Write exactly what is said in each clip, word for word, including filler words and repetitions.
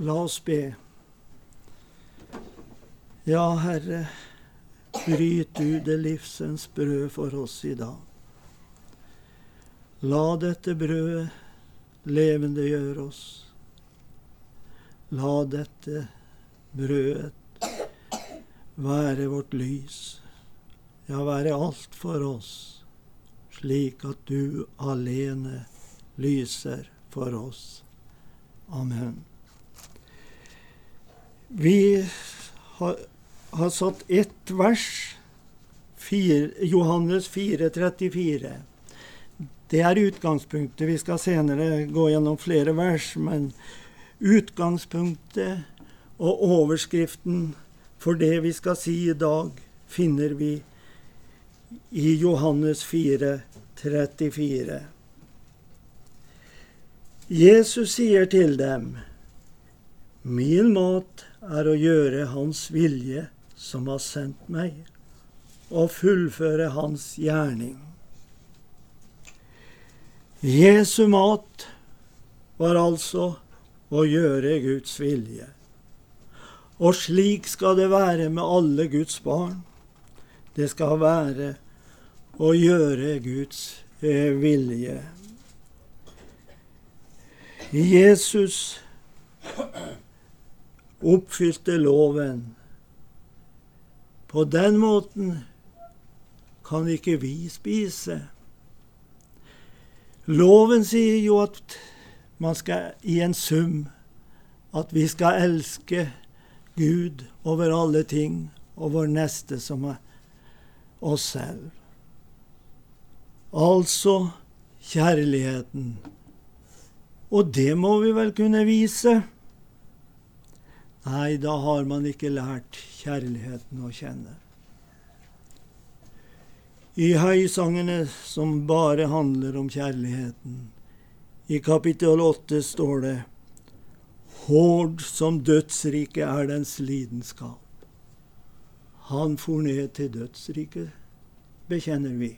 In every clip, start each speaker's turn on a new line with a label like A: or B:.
A: La oss be. Ja, Herre, bryt du det livsens brød for oss i dag. La dette brødet levendegjøre oss. La dette brødet være vårt lys, ja, være alt for oss, slik at du alene lyser for oss. Amen. Vi har, har satt ett vers, fire, Johannes fire trettifire. Det er utgangspunktet. Vi skal senere gå gjennom flere vers, men utgangspunktet og overskriften for det vi skal si i dag, finner vi i Johannes fire trettifire. Jesus sier til dem: «Min mat er å gjøre hans vilje som har sendt meg, og fullføre hans gjerning.» Jesu mat var altså å gjøre Guds vilje. Og slik skal det være med alle Guds barn. Det skal være å gjøre Guds vilje. Jesus oppfylte loven. På den måten kan ikke vi spise. Loven sier jo at man skal i en sum, at vi skal elske Gud over alle ting, og vår neste som er oss selv. Altså kjærligheten. Og det må vi vel kunne vise. Nei, da har man ikke lært kjærligheten å kjenne. I høysangene som bare handler om kjærligheten, i kapittel åtte står det: «Hård som dødsriket er dens lidenskap». Han for ned til dødsriket, bekjenner vi.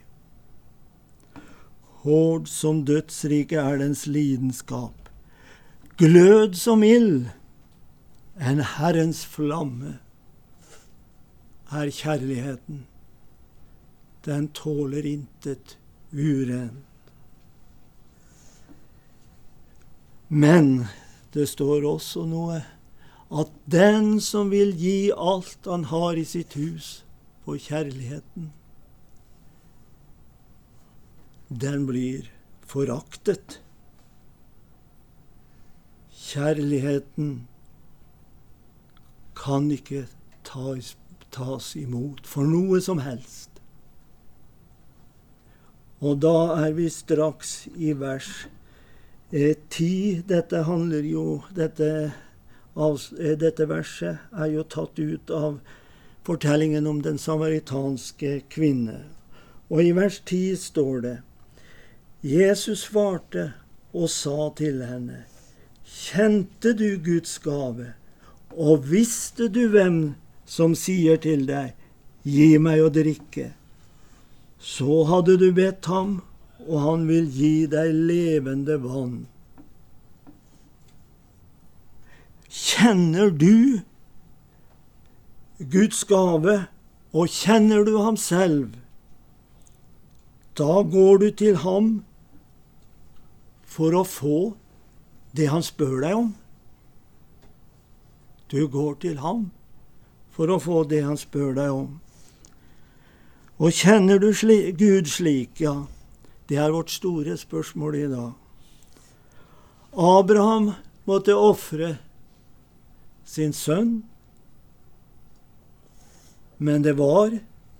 A: Hård som dødsriket er dens lidenskap. Glød som ild, en Herrens flamme, er kjærligheten. Den tåler intet urent. Men det står også noe, at den som vil gi alt han har i sitt hus for kjærligheten, den blir foraktet. Kjærligheten kan ikke tas, tas imot for noe som helst. Og da er vi straks i vers eh, ti. Dette handler jo, dette, av, eh, dette verset er jo tatt ut av fortellingen om den samaritanske kvinne. Og i vers ti står det: Jesus svarte og sa til henne: «Kjente du Guds gave, og visste du hvem som sier til deg: gi meg å drikke? Så hadde du bedt ham, og han vil gi deg levende vann.» Kjenner du Guds gave, og kjenner du ham selv, da går du til ham for å få det han spør deg om. Du går til ham for å få det han spør deg om. Og kjenner du sli- Gud slik? Ja, det er vårt store spørsmål i dag. Abraham måtte ofre sin sønn, men det var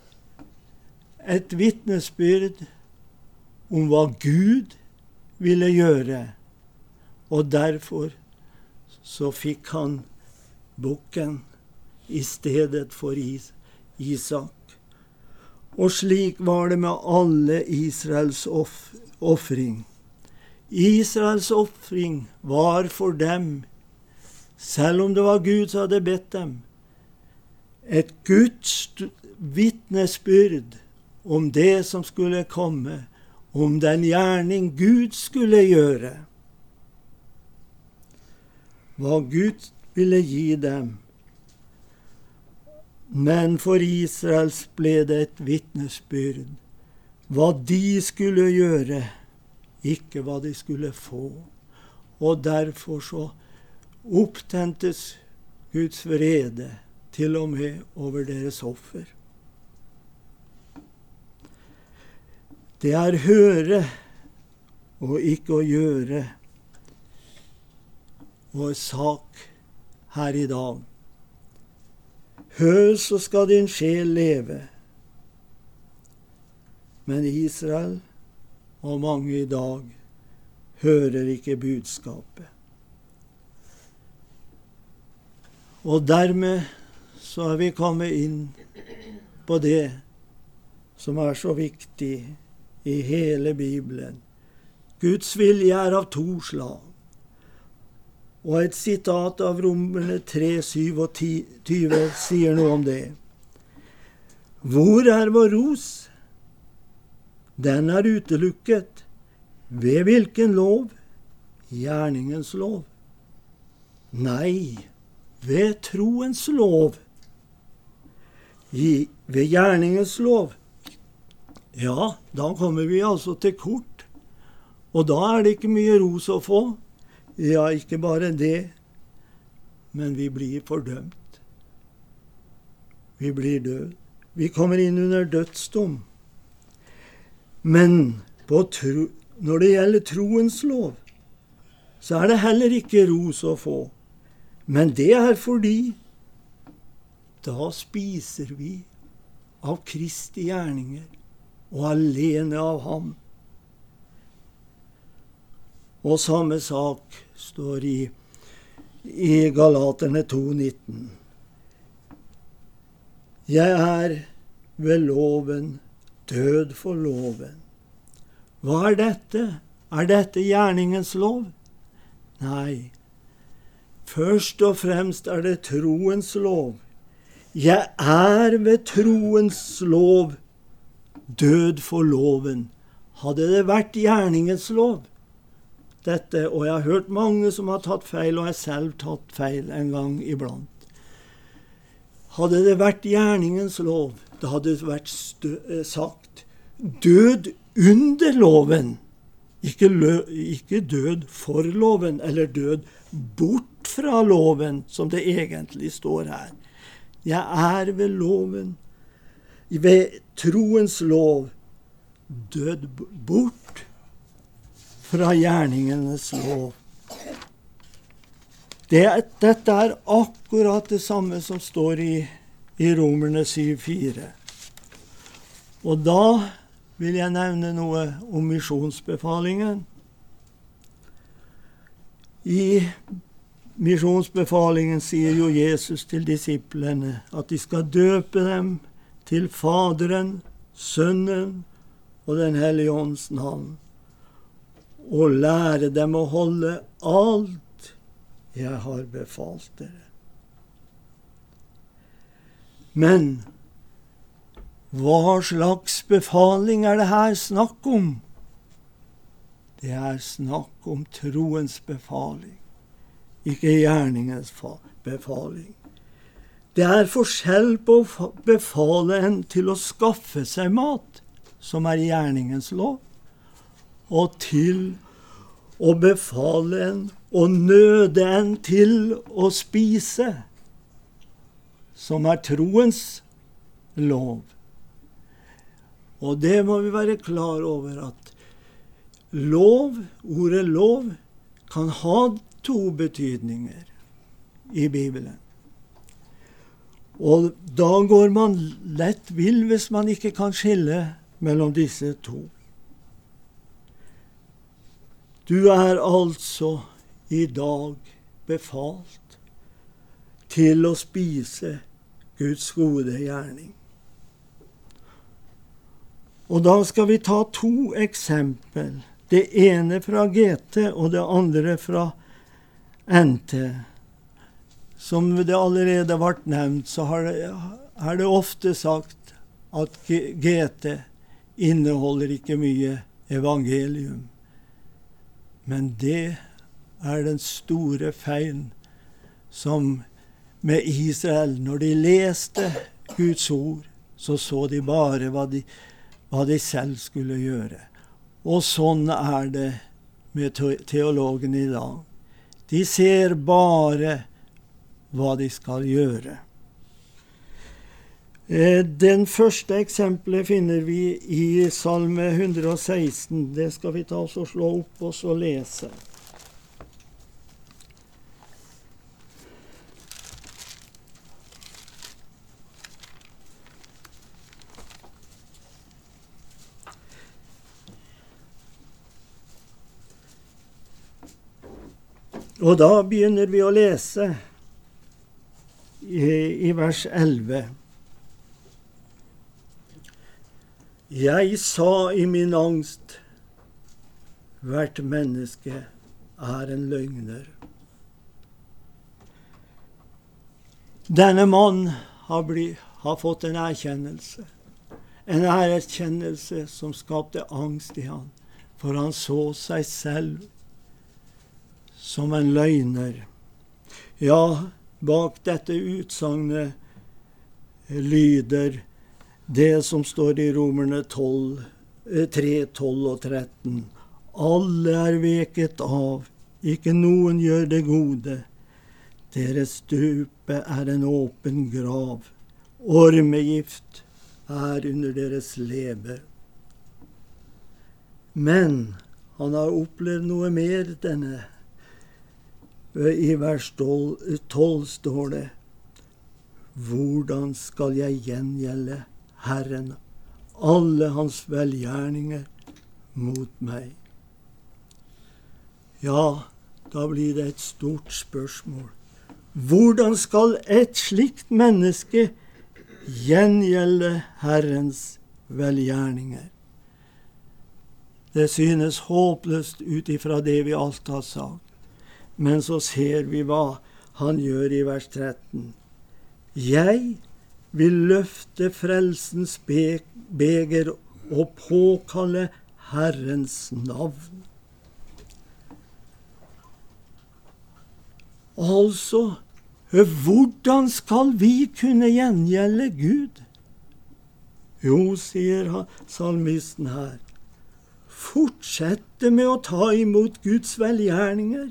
A: et vitnesbyrd om hva Gud ville gjøre, og derfor så fikk han bukken i stedet for Is- Isak. Og slik var det med alle Israels off- offring. Israels offring var for dem, selv om det var Gud som hadde bedt dem, et Guds vitnesbyrd om det som skulle komme, om den gjerning Gud skulle gjøre. Hva Gud ville gi dem. Men for Israels ble det et vitnesbyrd, hva de skulle gjøre, ikke hva de skulle få. Og derfor så opptentes Guds vrede til og med over deres offer. Det er høre og ikke å gjøre vår sak her i dag. Hør, så skal din sjel leve. Men Israel og mange i dag hører ikke budskapet. Og dermed så er vi kommet inn på det som er så viktig i hele Bibelen. Guds vilje er av to slag. Og et sitat av Romerne tre, syvogtyve sier noe om det. Hvor er vår ros? Den er utelukket. Ved hvilken lov? Gjerningens lov. Nei, ved troens lov. I, ved gjerningens lov. Ja, da kommer vi altså til kort. Og da er det ikke mye ros å få. Ja, ikke bare det, men vi blir fordømt. Vi blir død. Vi kommer inn under dødsdom. Men på tro, når det gjelder troens lov, så er det heller ikke ros å få. Men det er fordi da spiser vi av Kristi gjerninger, og alene av ham. Og samme sak står i, i Galaterne to, nitten. Jeg er ved loven, død for loven. Hva er dette? Er dette gjerningens lov? Nei. Først og fremst er det troens lov. Jeg er ved troens lov, død for loven. Hadde det vært gjerningens lov, dette, og jeg har hørt mange som har tatt feil, og jeg selv tatt feil en gang iblant. Hadde det vært gjerningens lov, da hadde det vært stø- sagt død under loven, ikke, lø- ikke død for loven, eller død bort fra loven, som det egentlig står her. Jeg er ved loven, ved troens lov, død bort fra gjerningenes lov. Det, dette er akkurat det samme som står i, i Romerne syv, fire. Og da vil jeg nevne noe om misjonsbefalingen. I misjonsbefalingen sier jo Jesus til disiplene at de skal døpe dem til Faderen, Sønnen og Den hellige ånds navn, og lære dem å holde alt jeg har befalt dere. Men hva slags befaling er det her snakk om? Det er snakk om troens befaling, ikke gjerningens befaling. Det er forskjell på å befale en til å skaffe seg mat, som er gjerningens lov, og til å befale en og nøde en til å spise, som er troens lov. Og det må vi være klar over, at lov, ordet lov, kan ha to betydninger i Bibelen. Og da går man lett vill hvis man ikke kan skille mellom disse to. Du er altså i dag befalt til å spise Guds gode gjerning. Og da skal vi ta to eksempel. Det ene fra G T og det andre fra N T. Som det allerede ble nevnt, så har det, er det ofte sagt at G T inneholder ikke mye evangelium. Men det er den store feilen som med Israel. Når de leste Guds ord, så så de bare hva de, hva de selv skulle gjøre. Og sånn er det med teologen i dag. De ser bare hva de skal gjøre. Den første eksempelet finner vi i Salme one hundred sixteen. Det skal vi ta oss og slå opp og så lese. Og da begynner vi å lese i, i vers elleve. Jeg sa i min angst, hvert menneske er en løgner. Denne mann har, bli, har fått en erkjennelse. En erkjennelse som skapte angst i han, for han så seg selv som en løgner. Ja, bak dette utsagnet lyder det som står i Romerne tre, tolv og tretten. Alle er veket av, ikke noen gjør det gode. Deres stupe er en åpen grav. Ormegift er under deres lever. Men han har opplevd noe mer denne. I vers tolv står det, hvordan skal jeg gjengjelde Herren alle hans velgjerninger mot meg? Ja, da blir det et stort spørsmål. Hvordan skal et slikt menneske gjengjelde Herrens velgjerninger? Det synes håpløst ut ifra det vi alt har sagt. Men så ser vi hva han gjør i vers tretten. Jeg vil løfte frelsens beger og påkalle Herrens navn. Altså, hvordan skal vi kunne gjengjelde Gud? Jo, sier salmisten her, fortsette med å ta imot Guds velgjerninger.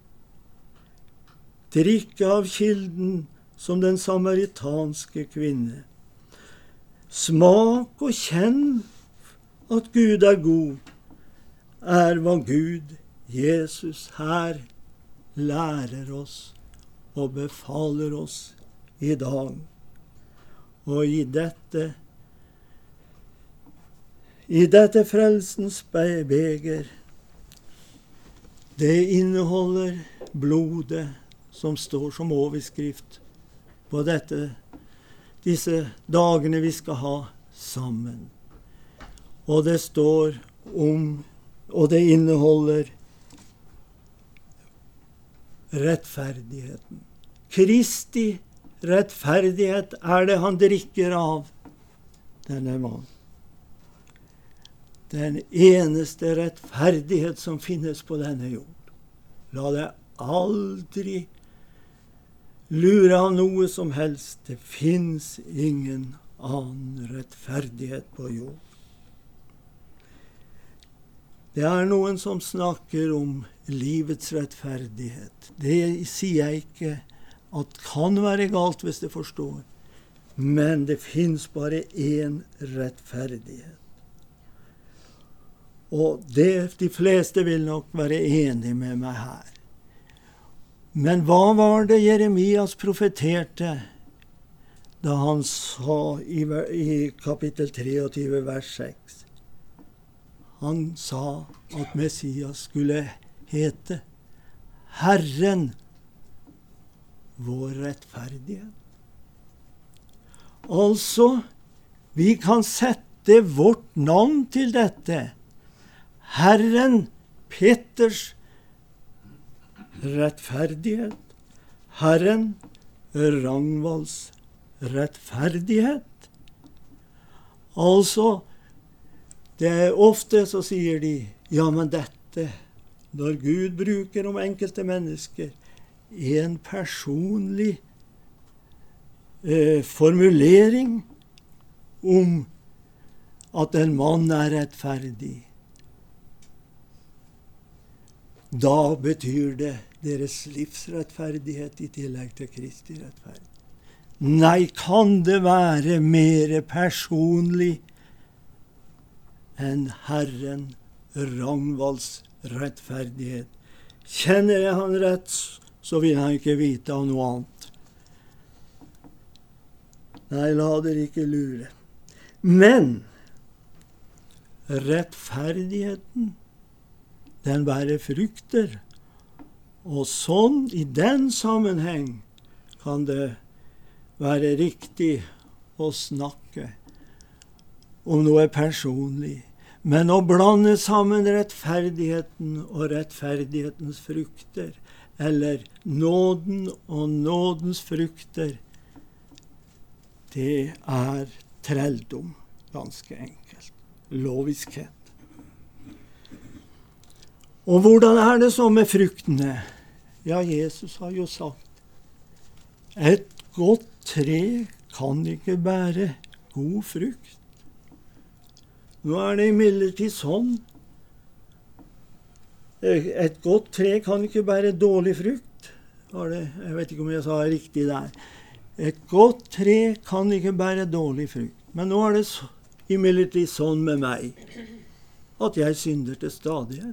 A: Drikke av kilden som den samaritanske kvinne. Smak og kjenn at Gud er god, er hva Gud, Jesus, her lærer oss og befaler oss i dag. Og i dette, i dette frelsens beger, det inneholder blodet som står som overskrift på dette, disse dagene vi skal ha sammen. Og det står om, og det inneholder rettferdigheten. Kristi rettferdighet er det han drikker av, denne mann. Den eneste rettferdighet som finnes på denne jord. La det aldri lure av noe som helst. Det finnes ingen annen rettferdighet på jord. Det er noen som snakker om livets rettferdighet. Det sier jeg ikke at kan være galt hvis det forstår. Men det finnes bare én rettferdighet. Og det, de fleste vil nok være enige med meg her. Men hva var det Jeremias profeterte da han sa i, i kapittel tjuetre, vers seks? Han sa at Messias skulle hete Herren, vår rettferdighet. Altså, vi kan sette vårt navn til dette. Herren, Petters rettferdighet. Herren, Ragnvalds rettferdighet. Altså, det er ofte så sier de, ja, men dette, når Gud bruker om enkelte mennesker, en personlig eh, formulering om at en mann er rettferdig. Da betyr det deres livsrettferdighet i tillegg til Kristi rettferdighet. Nei, kan det være mer personlig enn Herren Ragnvalds rettferdighet? Kjenner jeg han rett, så vil han ikke vite av noe annet. Nei, la dere ikke lure. Men rettferdigheten, den bærer frukter. Og sånn, i den sammenheng, kan det være riktig å snakke om noe personlig. Men å blande sammen rettferdigheten og rettferdighetens frukter, eller nåden og nådens frukter, det er trelldom, ganske enkelt. Loviskhet. Og hvordan er det så med fruktene? Ja, Jesus har jo sagt, et godt tre kan ikke bære god frukt. Nå er det imidlertid sånn, et godt tre kan ikke bære dårlig frukt. Var det, jeg vet ikke om jeg sa det riktig der. Et godt tre kan ikke bære dårlig frukt. Men nå er det så, imidlertid sånn med meg, at jeg synder til stadighet.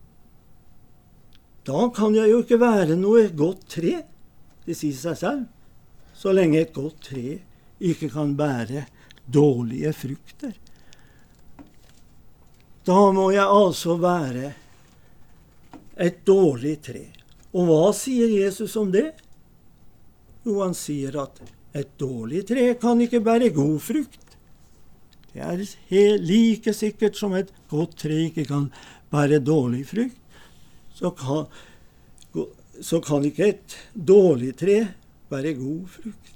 A: Da kan jeg jo ikke være noe godt tre, det sier seg selv, så lenge et godt tre ikke kan bære dårlige frukter. Da må jeg altså være et dårlig tre. Og hva sier Jesus om det? Jo, han sier at et dårlig tre kan ikke bære god frukt. Det er helt like sikkert som et godt tre ikke kan bære dårlig frukt. Så kan, så kan ikke et dårlig tre bære god frukt.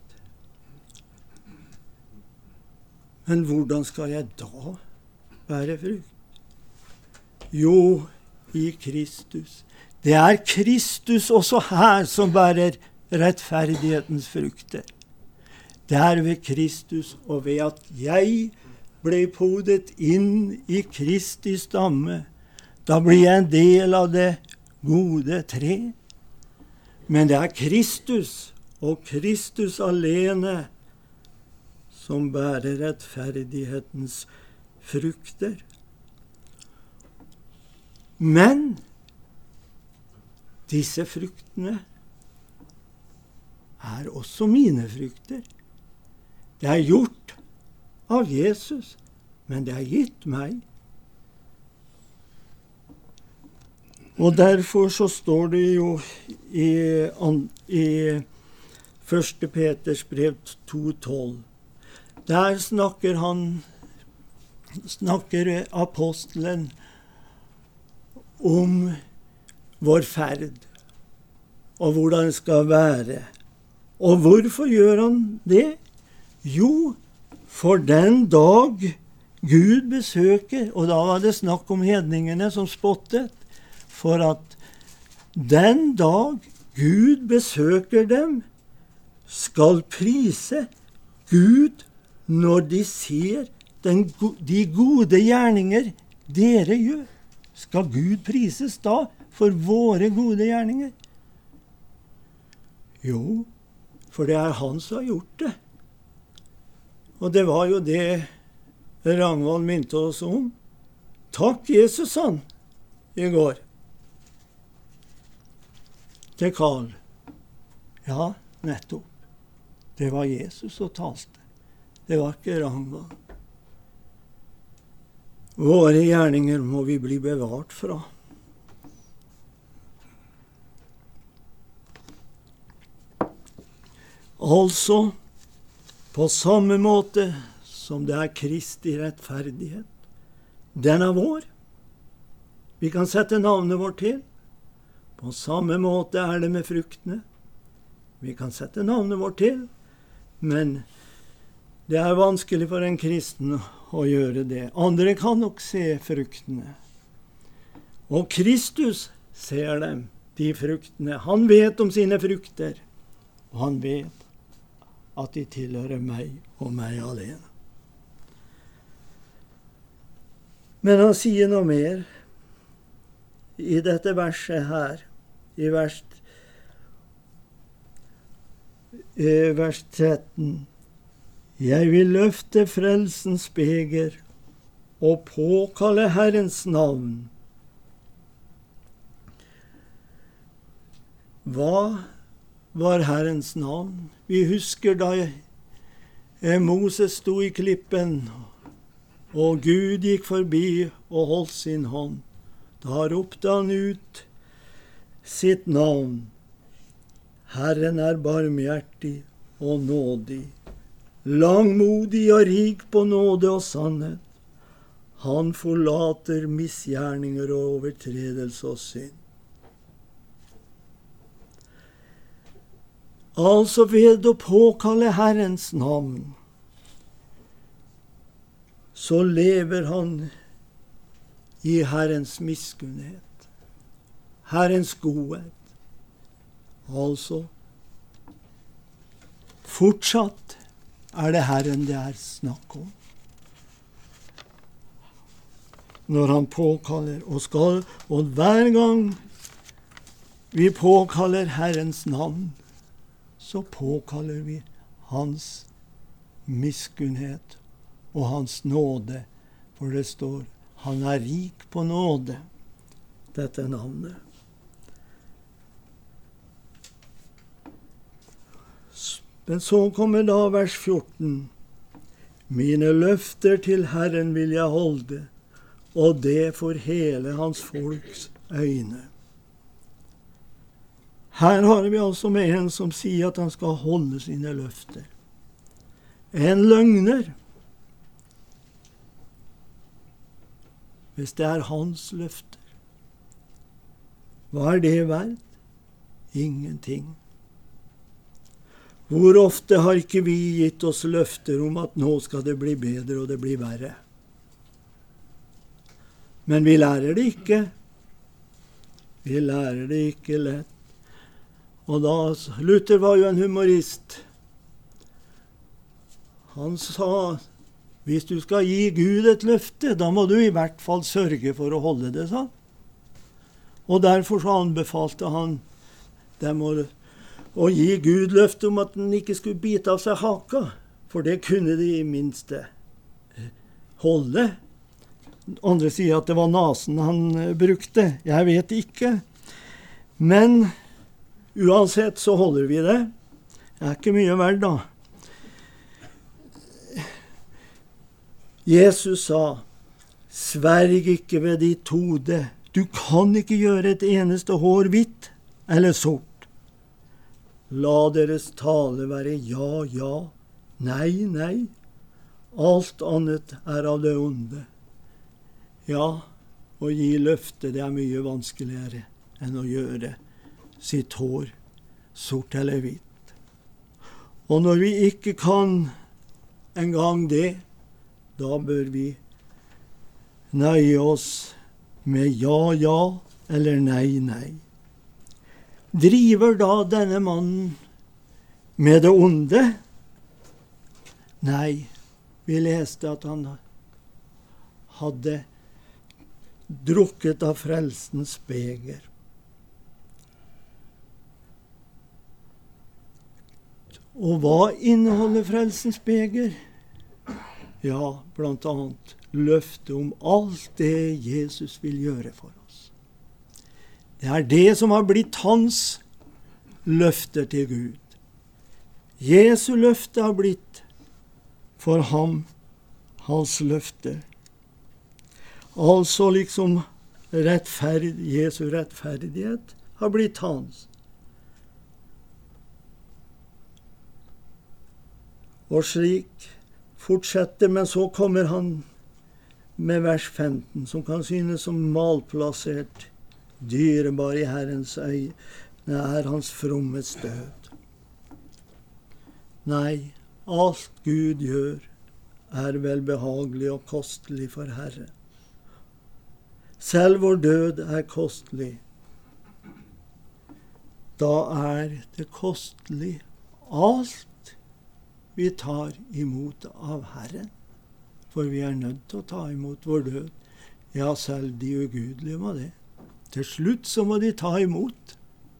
A: Men hvordan skal jeg da bære frukt? Jo, i Kristus. Det er Kristus også her som bærer rettferdighetens frukter. Det er ved Kristus, og ved at jeg ble podet inn i Kristi stamme, da blir jeg en del av det gode tre. Men det er Kristus, og Kristus alene, som bærer rettferdighetens frukter. Men disse fruktene er også mine frukter. Det er gjort av Jesus, men det er gitt meg. Og derfor så står det jo i, i første Peters brev to tolv. Der snakker han, snakker apostelen om vår ferd, og hvordan det skal være. Og hvorfor gjør han det? Jo, for den dag Gud besøker, og da var det snakk om hedningene som spottet, for at den dag Gud besøker dem, skal prise Gud når de ser den, de gode gjerninger dere gjør. Skal Gud prises da for våre gode gjerninger? Jo, for det er han som har gjort det. Og det var jo det Ragnvald minte oss om. Takk Jesus, han, i går. Til Karl. Ja, nettopp. Det var Jesus som talte. Det var ikke Ragnvald. Våre gjerninger må vi bli bevart fra. Altså, på samme måte som det er Kristi rettferdighet. Den er vår. Vi kan sette navnet vårt til. På samme måte er det med fruktene. Vi kan sette navnet vårt til, men det er vanskelig for en kristen å gjøre det. Andre kan nok se fruktene. Og Kristus ser dem, de fruktene. Han vet om sine frukter, og han vet at de tilhører meg og meg alene. Men han sier noe mer i dette verset her, i vers, i vers tretten. Jeg vil løfte frelsens beger og påkalle Herrens navn. Hva var Herrens navn? Vi husker da Moses sto i klippen, og Gud gikk forbi og holdt sin hånd. Da ropte han ut sitt navn. Herren er barmhjertig og nådig, langmodig og rik på nåde og sannhet. Han forlater misgjerninger og overtredelse og synd. Altså ved å påkalle Herrens navn, så lever han i Herrens miskunnhet, Herrens godhet. Altså, fortsatt er det Herren det er snakk om. Når han påkaller og skal, og hver gang vi påkaller Herrens navn, så påkaller vi hans miskunnhet og hans nåde, for det står, han er rik på nåde, dette navnet. Men så kommer da vers fjorten. Mine løfter til Herren vil jeg holde, og det for hele hans folks øyne. Her har vi altså med en som sier at han skal holde sine løfter. En løgner. Hvis det er hans løfter. Hva er det verdt? Ingenting. Hvor ofte har ikke vi gitt oss løfter om at nå skal det bli bedre og det blir verre? Men vi lærer det ikke. Vi lærer det ikke lett. Og da, Luther var jo en humorist. Han sa, hvis du skal gi Gud et løfte, da må du i hvert fall sørge for å holde det, sa. Og derfor så anbefalte han dem å, å gi Gud løfte om at han ikke skulle bite av seg haka, for det kunne de i minste holde. Andre sier at det var nasen han brukte. Jeg vet ikke. Men uansett så holder vi det. Det er ikke mye verdt da. Jesus sa, sverg ikke ved ditt hode. Du kan ikke gjøre et eneste hår hvitt eller sort. La deres tale være ja, ja, nei, nei. Alt annet er av det onde. Ja, å gi løfte, det er mye vanskeligere enn å gjøre sitt hår sort eller hvitt. Og når vi ikke kan engang det, da bør vi nøye oss med ja, ja eller nei, nei. Driver da denne mannen med det onde? Nei, vi leste at han hadde drukket av frelsens beger. Og hva inneholder frelsens beger? Ja, blant annet løfte om alt det Jesus vil gjøre for oss. Det er det som har blitt hans løfter til Gud. Jesu løfte har blitt for ham hans løfter. Altså liksom rettferd, Jesu rettferdighet har blitt hans. Og slik fortsetter, men så kommer han med vers femten, som kan synes som malplassert, dyrebar i Herrens øye, det er hans frommes død. Nei, alt Gud gjør er vel behagelig og kostelig for Herre. Selv vår død er kostelig. da er det kostelig alt vi tar imot av Herren. For vi er nødt til å ta imot vår død. Ja, selv de ugudelige må det. Til slutt så må de ta imot.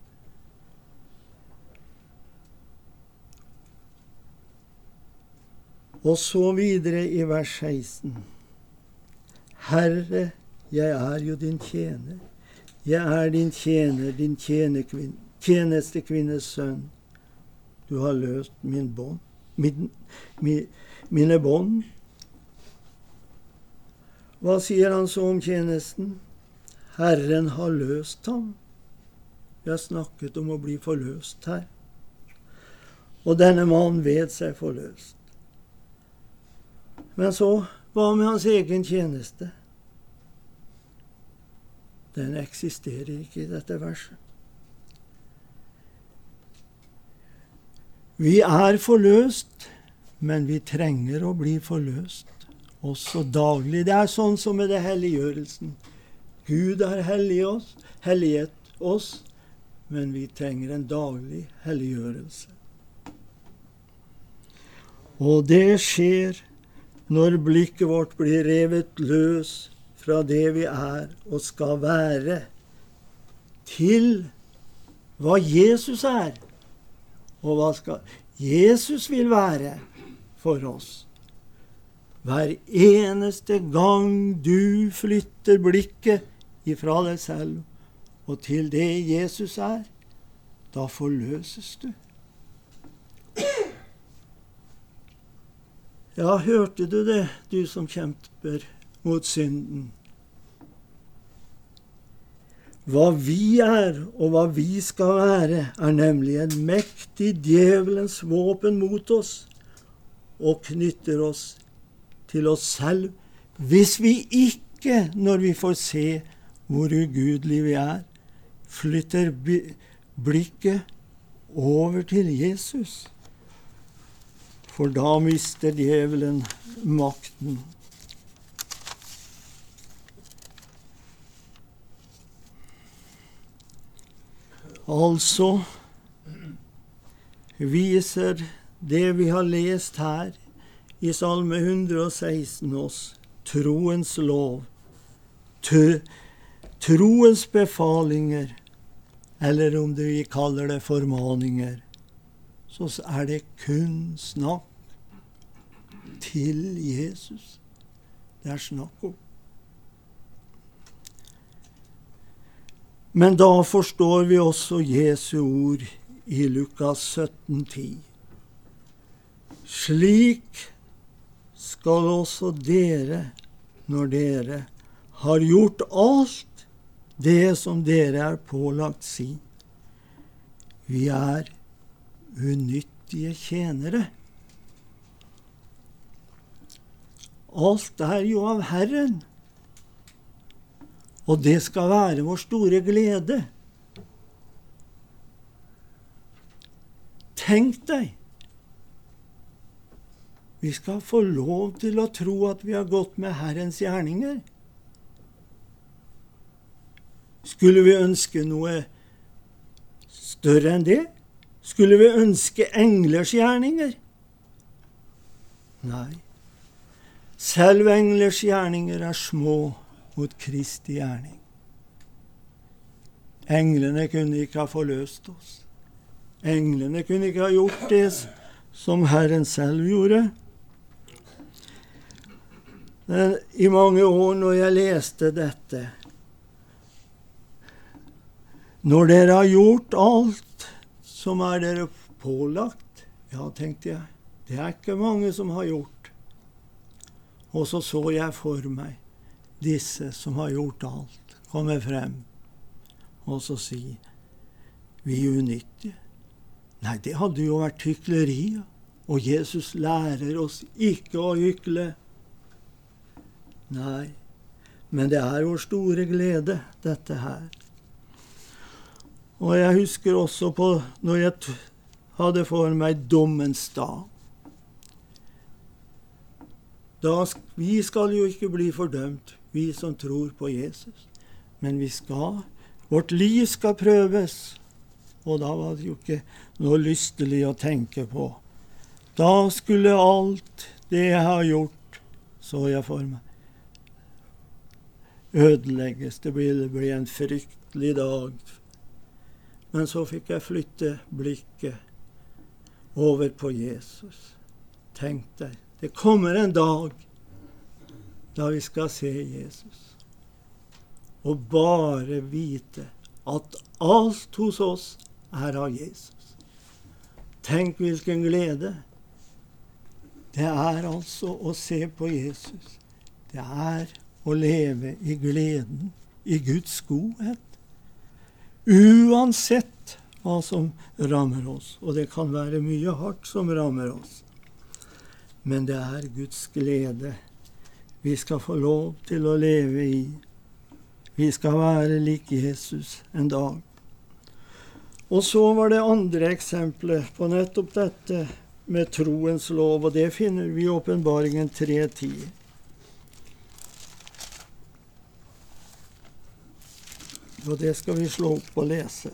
A: Og så videre i vers seksten. Herre, jeg er jo din tjener. Jeg er din tjener, din tjenerkvinne, tjenestekvinnes sønn. Du har løst min bånd, min, min, mine bånd. Hva sier han så om tjenesten? Herren har løst ham. Vi har snakket om å bli forløst her. Og denne mannen ved seg forløst. Men så, hva med hans egen tjeneste? Den eksisterer ikke i dette verset. Vi er forløst, men vi trenger å bli forløst også daglig. Det er sånn som med det helliggjørelsen. Gud har helliget oss, helliget oss, men vi trenger en daglig helliggjørelse. Og det skjer når blikket vårt blir revet løs fra det vi er og skal være, til hva Jesus er, og hva skal Jesus vil være for oss. Hver eneste gang du flytter blikket ifra deg selv og til det Jesus er, da forløses du. Ja, hørte du det, du som kjemper mot synden? Hva vi er og hva vi skal være, er nemlig en mektig djevelens våpen mot oss, og knytter oss til oss selv, hvis vi ikke, når vi får se hvor ugudelige vi er, flytter blikket over til Jesus. For da mister djevelen makten. Altså viser det vi har lest her i Salme one hundred sixteen oss troens lov, troens befalinger, eller om det vi kaller det formaninger, så er det kun snakk til Jesus. Det er snakk om. Men da forstår vi også Jesu ord i Lukas sytten ti. Slik skal også dere, når dere har gjort alt det som dere er pålagt, si. Vi er unyttige tjenere. Alt er jo av Herren, og det skal være vår store glede. Tenk deg, vi skal få lov til å tro at vi har gått med Herrens gjerninger. Skulle vi ønske noe større enn det? Skulle vi ønske englers gjerninger? Nei. Selv englers gjerninger er små mot Kristi gjerning. Englene kunne ikke ha forløst oss. Englene kunne ikke ha gjort det som Herren selv gjorde. Men i mange år når jeg leste dette, når dere har gjort alt som er dere pålagt, ja, tenkte jeg, det er ikke mange som har gjort. Og så så jeg for meg disse som har gjort alt, komme frem, og så si, vi er unyttige. Nei, det hadde jo vært hykleri, og Jesus lærer oss ikke å hykle. Nei, men det er vår store glede, dette her. Og jeg husker også på når jeg hadde for meg dommens dag. Da, vi skal jo ikke bli fordømt, vi som tror på Jesus. Men vi skal, vårt liv skal prøves. og da var det jo ikke noe lystelig å tenke på. Da skulle alt det jeg har gjort, så jeg for meg, ødelegges. Det ville bli en fryktelig dag. Men så fikk jeg flytte blikket over på Jesus. Tenk deg, det kommer en dag da vi skal se Jesus. Og bare vite at alt hos oss er av Jesus. Tenk hvilken glede. Det er altså å se på Jesus. Det er å leve i gleden, i Guds godhet. Uansett hva som rammer oss. Og det kan være mye hardt som rammer oss. Men det er Guds glede vi skal få lov til å leve i. Vi skal være lik Jesus en dag. Og så var det andre eksemplet på nettopp dette med troens lov, og det finner vi i Åpenbaringen tre ti. Og det skal vi slå opp og lese.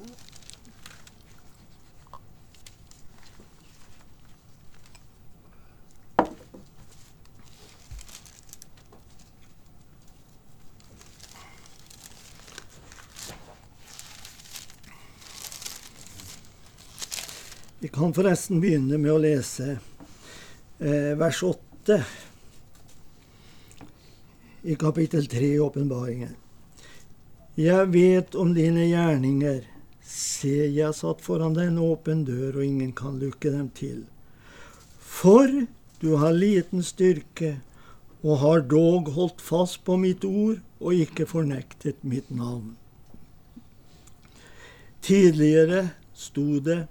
A: Vi kan forresten begynne med å lese eh, vers åtte i kapittel tre i Åpenbaringen. Jeg vet om dine gjerninger. Se, jeg satt foran deg en åpen dør, og ingen kan lukke dem til. For du har liten styrke, og har dog holdt fast på mitt ord, og ikke fornektet mitt navn. Tidligere sto det,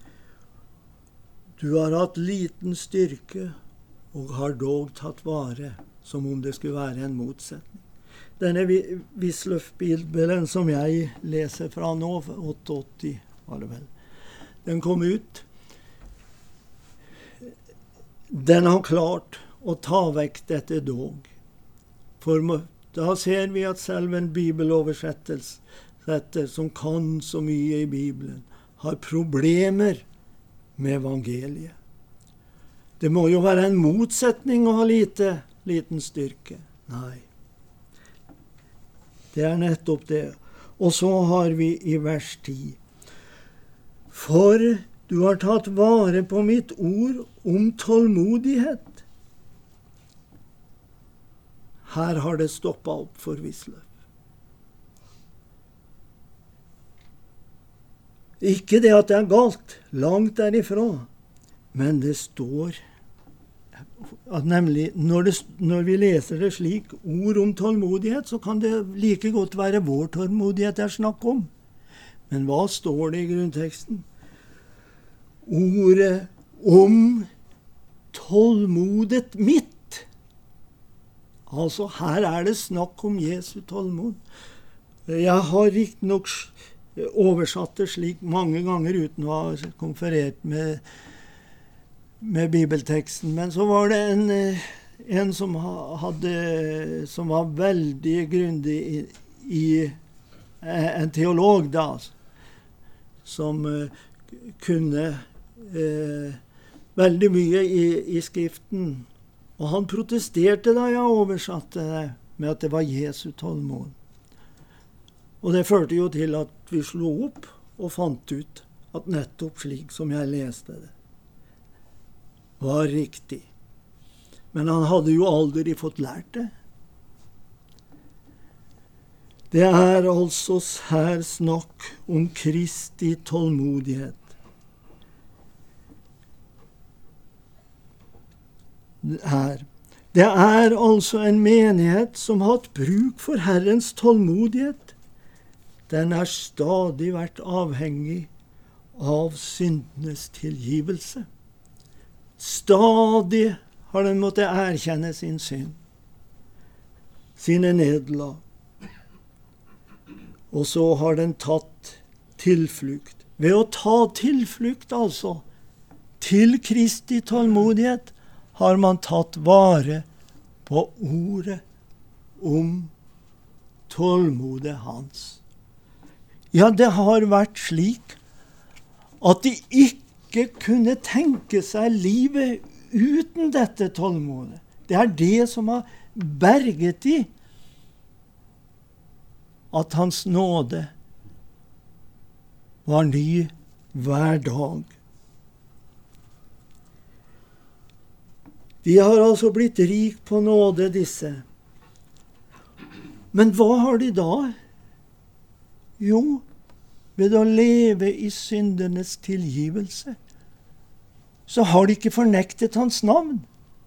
A: du har hatt liten styrke, og har dog tatt vare, som om det skulle være en motsetning. Denne Wisløff-bibelen som jeg leser fra nå, åtte-åtti var det vel, den kom ut. Den har klart å ta vekk dette dog. For da ser vi at selv en bibeloversettelse som kan så mye i Bibelen, har problemer med evangeliet. Det må jo være en motsetning å ha lite, liten styrke. Nei. Det er nettopp det. Og så har vi i vers ti. For du har tatt vare på mitt ord om tålmodighet. Her har det stoppet opp for Wisløff. Ikke det at det er galt, langt derifra, men det står at nemlig når, det, når vi leser det slik, ord om tålmodighet, så kan det like godt være vår tålmodighet det er snakk om. Men hva står det i grunnteksten? Ordet om tålmodet mitt. Altså, her er det snakk om Jesu tålmod. Jeg har riktig nok oversatt det slik mange ganger uten å ha konferert med, med bibelteksten. Men så var det en, en som, hadde, som var veldig grundig i, i en teolog da, som uh, kunne uh, veldig mye i, i skriften. Og han protesterte da jeg oversatte det med at det var Jesu tålmod. Og det førte jo til at vi slo opp og fant ut at nettopp slik som jeg leste det, var riktig. Men han hadde jo aldri fått lært det. Det er altså her snakk om Kristi tålmodighet. Her. Det er altså en menighet som har hatt bruk for Herrens tålmodighet. Den er stadig vært avhengig av syndenes tilgivelse. Stadig har den måttet erkjenne sin synd, sine nederlag. Og så har den tatt tilflukt. Ved å ta tilflukt, altså, til Kristi tålmodighet, har man tatt vare på ordet om tålmodet hans. Ja, det har vært slik at de ikke kunne tenke seg livet uten dette tålmodet. Det er det som har berget de. At hans nåde var ny hver dag. De har altså blitt rik på nåde, disse. Men hva har de da? Jo, ved å leve i syndernes tilgivelse, så har de ikke fornektet hans navn.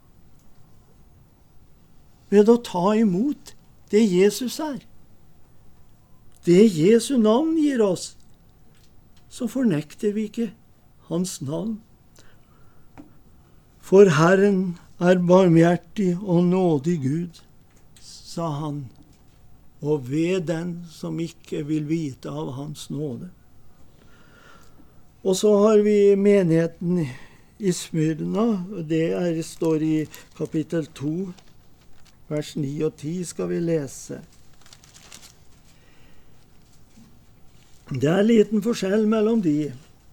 A: Ved å ta imot det Jesus er. Det Jesu navn gir oss, så fornekter vi ikke hans navn. For Herren er barmhjertig og nådig Gud, sa han, og ved den som ikke vil vite av hans nåde. Og så har vi menigheten i Smyrna, og det er, står i kapittel to, vers ni og ti skal vi lese. Det er en liten forskjell mellom de.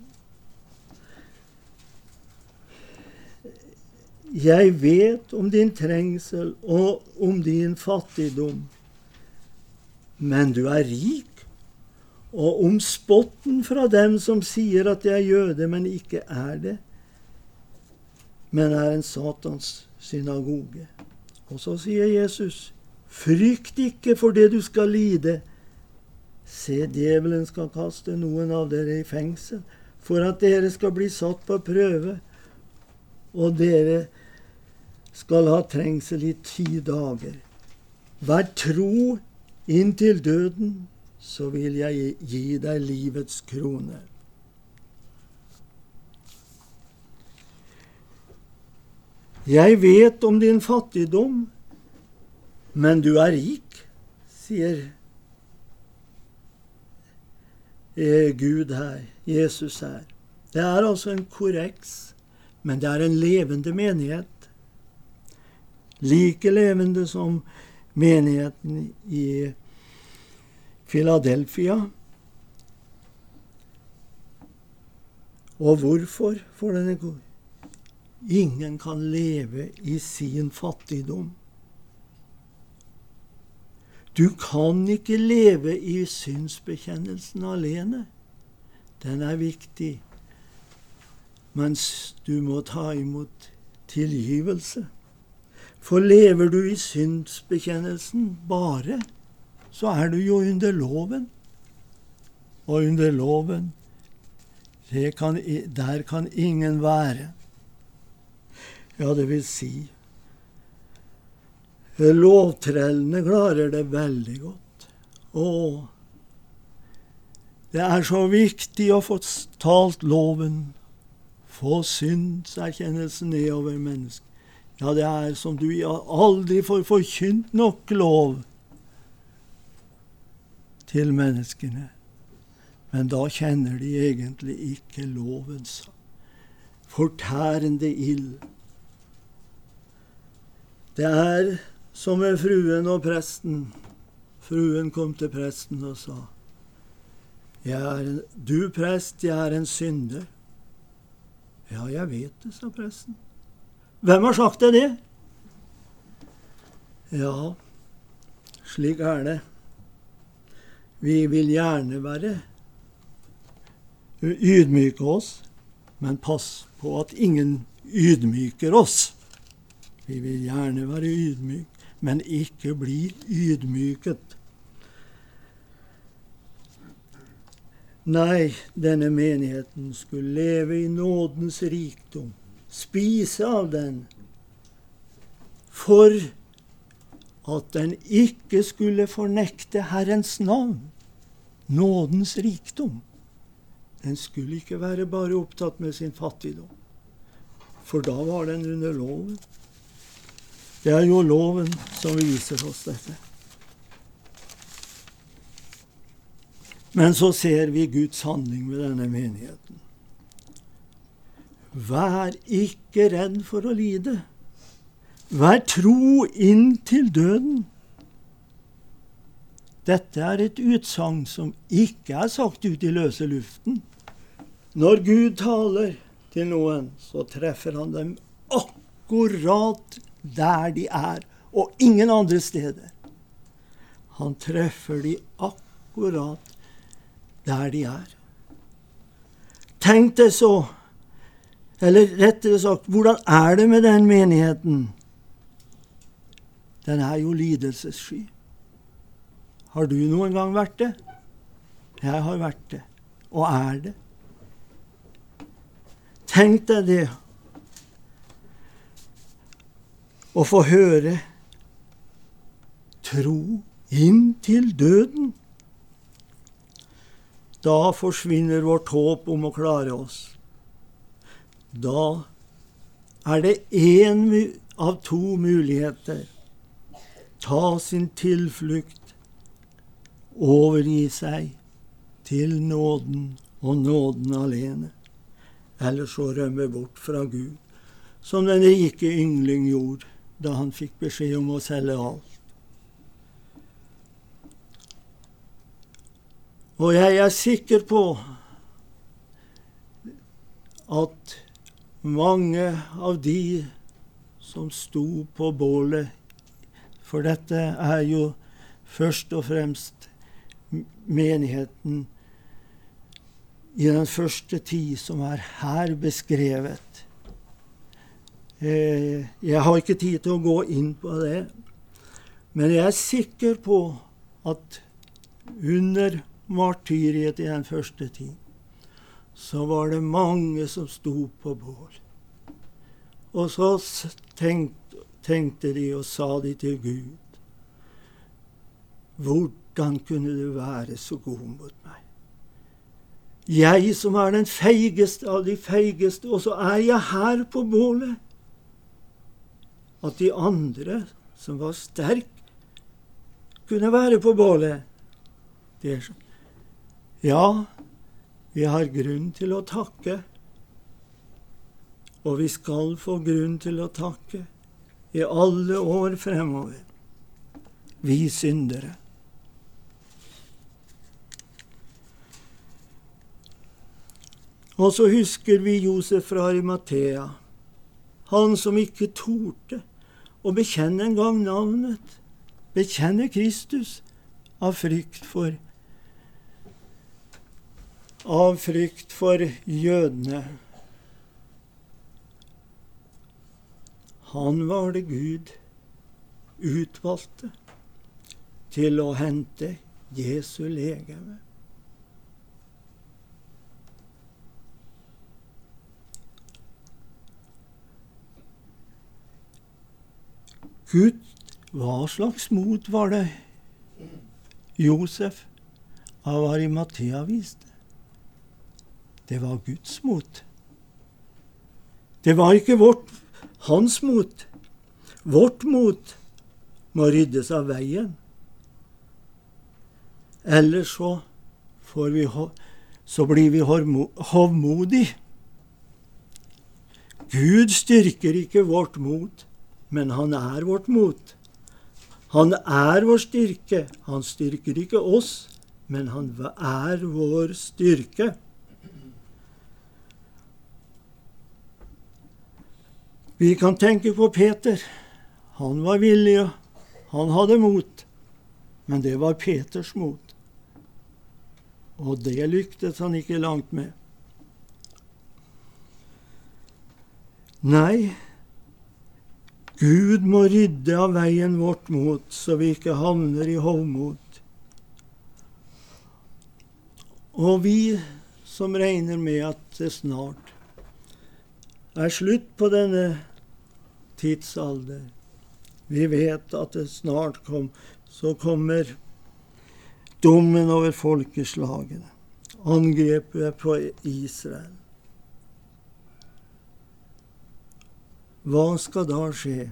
A: Jeg vet om din trengsel og om din fattigdom, men du er rik, og om spotten fra dem som sier at de er jøde, men ikke er det, men er en Satans synagoge. Og så sier Jesus, frykt ikke for det du skal lide. Se, djevelen skal kaste noen av dere i fengsel, for at dere skal bli satt på prøve, og dere skal ha trengsel i ti dager. Vær tro inntil døden, så vil jeg gi deg livets krone. Jeg vet om din fattigdom, men du er rik, sier Gud her, Jesus her. Det er altså en korreks, men det er en levende menighet. Like levende som menigheten i Philadelphia. Og hvorfor for denne god? Ingen kan leve i sin fattigdom. Du kan ikke leve i synsbekjennelsen alene. Den er viktig. Mens du må ta imot tilgivelse. For lever du i synsbekjennelsen bare, så er du jo under loven. Og under loven, det kan, der kan ingen være. Ja, det vil si, lovtrellene klarer det veldig godt. Og det er så viktig å få talt loven, få syndserkjennelsen nedover mennesket. Ja, det er som du aldri får forkynt nok lov til menneskene. Men da kjenner de egentlig ikke lovens fortærende ild. Det er som med fruen og presten. Fruen kom til presten og sa, jeg er en, du prest, jeg er en synder. Ja, jeg vet det, sa presten. Hvem har sagt deg det? Ja, slik er det. Vi vil gjerne være ydmyke oss, men pass på at ingen ydmyker oss. Vi vil gjerne være ydmyk, men ikke bli ydmyket. Nei, denne menigheten skulle leve i nådens rikdom, spise av den, for at den ikke skulle fornekte Herrens navn, nådens rikdom. Den skulle ikke være bare opptatt med sin fattigdom, for da var den under loven. Det er jo loven som viser oss dette. Men så ser vi Guds handling med denne menigheten. Vær ikke redd for å lide. Vær tro inn til døden. Dette er et utsagn som ikke er sagt ut i løse luften. Når Gud taler til noen, så treffer han dem akkurat der de er, og ingen andre steder. Han treffer de akkurat der de er. Tenk deg så, eller rettere sagt, hvordan er det med den menigheten? Den er jo lidelsessky. Har du noen gang vært det? Jeg har vært det, og er det. Tenk deg det, å få høre tro inn til døden. Da forsvinner vårt håp om å klare oss. Da er det en av to muligheter. Ta sin tilflukt, overgi seg til nåden og nåden alene. Eller så rømme bort fra Gud, som den rike yngling gjorde da han fikk beskjed om å selge alt. Og jeg er sikker på at mange av de som sto på bålet, for dette er jo først og fremst menigheten i den første tid som er her beskrevet. Eh, jeg har ikke tid til å gå inn på det, men jeg er sikker på at under martyriet i den første tid, så var det mange som sto på bål. Og så tenkte, tenkte de og sa de til Gud, hvordan kunne du være så god mot meg? Jeg som er den feigeste av de feigeste, og så er jeg her på bålet. At de andre som var sterk, kunne være på bålet. Det er sånn. Ja, vi har grunn til å takke, og vi skal få grunn til å takke i alle år fremover. Vi syndere. Og så husker vi Josef fra Arimathea, han som ikke torde å bekjenne en gang navnet, bekjenne Kristus av frykt for av frykt for jødene. Han var det Gud utvalgte til å hente Jesu legeme. Gud, hva slags mot var det Josef av Arimathea viste? Det var Guds mot. Det var ikke vårt, hans mot. Vårt mot må ryddes av veien. Ellers så, får vi, så blir vi hovmodig. Gud styrker ikke vårt mot, men han er vårt mot. Han er vår styrke. Han styrker ikke oss, men han er vår styrke. Vi kan tenke på Peter. Han var villig, han hadde mot, men det var Peters mot. Og det lyktes han ikke langt med. Nei, Gud må rydde av veien vårt mot, så vi ikke havner i hovmod. Og vi som regner med at det snart er slutt på denne tidsalder, vi vet at det snart kom, så kommer dommen over folkeslagene, angrepet på Israel. Hva skal da skje?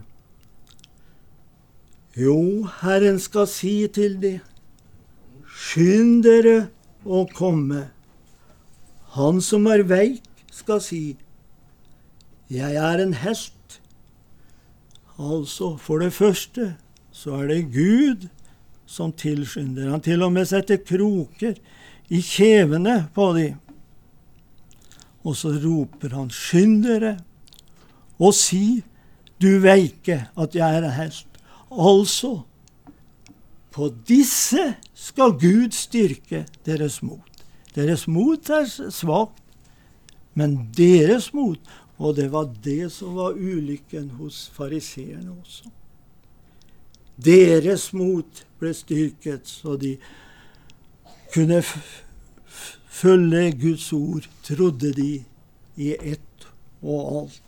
A: Jo, Herren skal si til dem, skynd dere å komme. Han som er veik skal si, jeg er en hest. Altså, for det første, så er det Gud som tilskynder. Han til og med setter kroker i kjevene på dem. Og så roper han, skynd dere, og si, du veike at jeg er helst. Altså, på disse skal Gud styrke deres mot. Deres mot er svagt, men deres mot, og det var det som var ulykken hos fariseerne også. Deres mot ble styrket, så de kunne f- f- følge Guds ord, trodde de i ett og alt.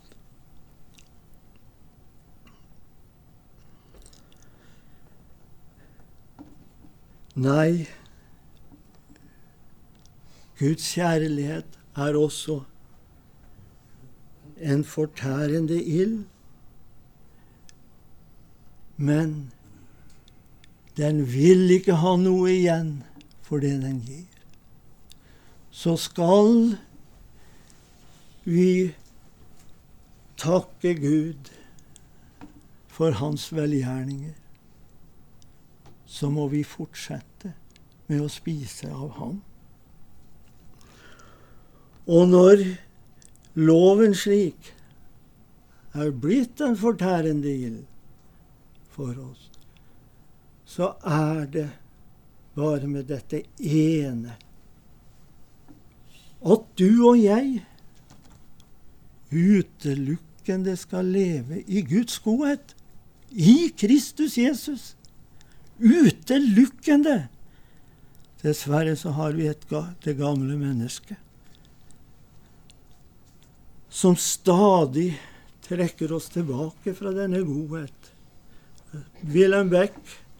A: Nei, Guds kjærlighet er også en fortærende ild, men den vil ikke ha noe igjen for det den gir. Så skal vi takke Gud for hans velgjerninger, så må vi fortsette med å spise av ham. Og når loven slik er blitt en fortærende ild for oss, så er det bare med dette ene, at du og jeg utelukkende skal leve i Guds godhet, i Kristus Jesus. Utelukkende. Dessverre så har vi et, det gamle mennesket som stadig trekker oss tilbake fra denne godhet. Wilhelm Beck,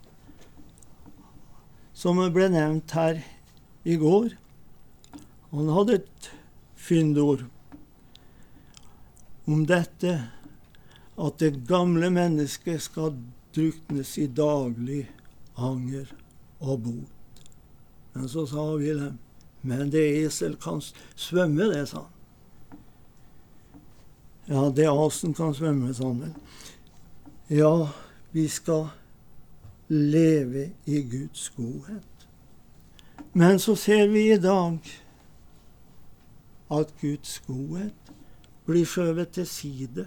A: som ble nevnt her i går, han hadde et fyndord om dette, at det gamle mennesket skal druknes i daglig anger og bot. Men så sa Wilhelm, men det esel kan svømme, det, sa han. Ja, det asen kan svømme, sa han. Ja, vi skal leve i Guds godhet. Men så ser vi i dag at Guds godhet blir skjøvet til side.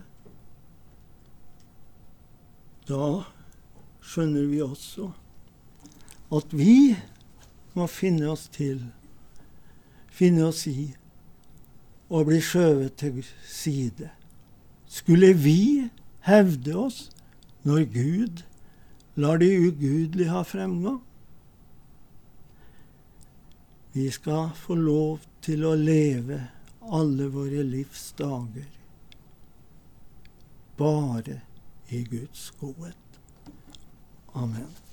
A: Da skjønner vi også at vi må finne oss til, finne oss i å bli skjøvet til side. Skulle vi hevde oss når Gud lar de ugudelige ha fremgang? Vi skal få lov til å leve alle våre livs dager bare i Guds godhet. Amen.